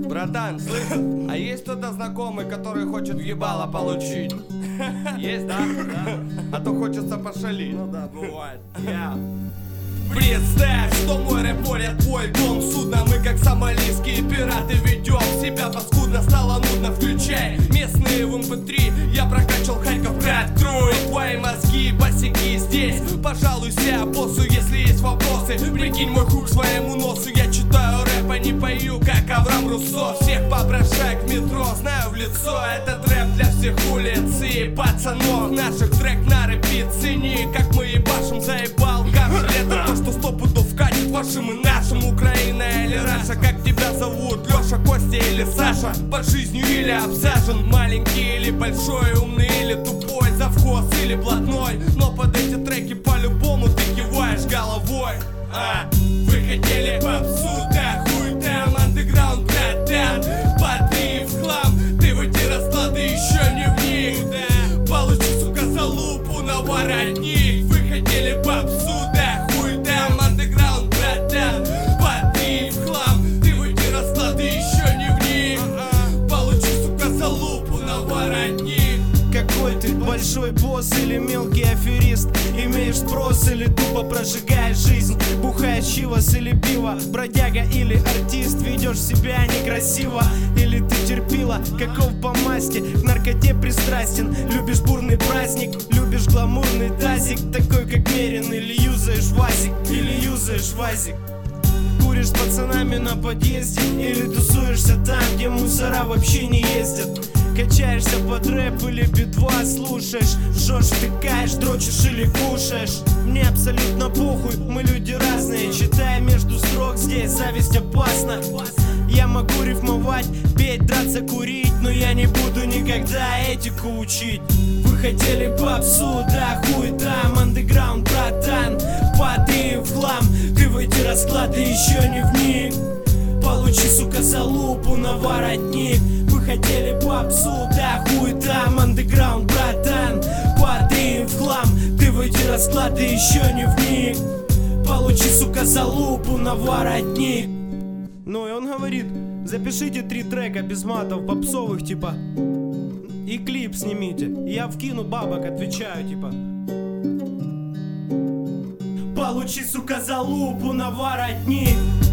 Братан, слышишь? А есть кто-то знакомый, который хочет ебало получить? Есть, да? А то хочется пошалить. Ну да, бывает. Представь, что море поряд твой дом судно. Мы как сомалийские пираты ведем себя паскудно, стало нудно. Включай местные в MP3. Я прокачал Харьковград, открой твои мозги, босяки здесь. Пожалуйся боссу, если есть вопросы. Прикинь мой хук своему носу. Я читаю рэп, а не пою, как Авраам Руссо. Всех попрошай к метро, знаю в лицо. Этот рэп для всех улиц и пацанов. Наших трек на репит, цени, как мы ебашим, заебал. Каждое лето то, что 100 пудов катит вашим и нашим. Украина или Раша, как тебя зовут? Леша, Костя или Саша? Под жизнью или обсажен? Маленький или большой, умный или тупой? Завхоз или блатной? Но под эти треки по-любому ты киваешь головой. Вы хотели попсу, да хуй там, андеграунд, братан. Подри в хлам, ты в эти расклады еще не в них, да. Получи, сука, залупу на воротник. Вы хотели попсу, да хуй там, андеграунд, братан. Подри в хлам, ты в эти расклады еще не в них. Получи, сука, залупу на воротник. Какой ты, большой босс или мелкий аферист? Имеешь спрос или тупо прожигаешь жизнь? Бухаешь чивос или пиво? Бродяга или артист? Ведешь себя некрасиво? Или ты терпила? Каков по масти? К наркоте пристрастен? Любишь бурный праздник? Любишь гламурный тазик? Такой как Мерин? Или юзаешь вазик? Или юзаешь вазик? Куришь с пацанами на подъезде? Или тусуешься там, где мусора вообще не ездят? Качаешься под рэп или битва слушаешь? Жжешь, втыкаешь, дрочишь или кушаешь? Мне абсолютно похуй, мы люди разные. Читая между строк, здесь зависть опасна. Я могу рифмовать, петь, драться, курить, но я не буду никогда этику учить. Вы хотели попсу, да хуй там, андеграунд, братан. Падай в хлам, ты в эти расклады еще не вник. Получи, сука, залупу на воротник. Вы хотели попсу, да хуй там, андеграунд, братан. Падай в хлам, ты в эти расклады еще не вник. Получи, сука, залупу на воротник. Ну и он говорит, запишите 3 трека без матов, попсовых типа. И клип снимите. Я вкину бабок, отвечаю типа. Получи, сука, залупу на воротник.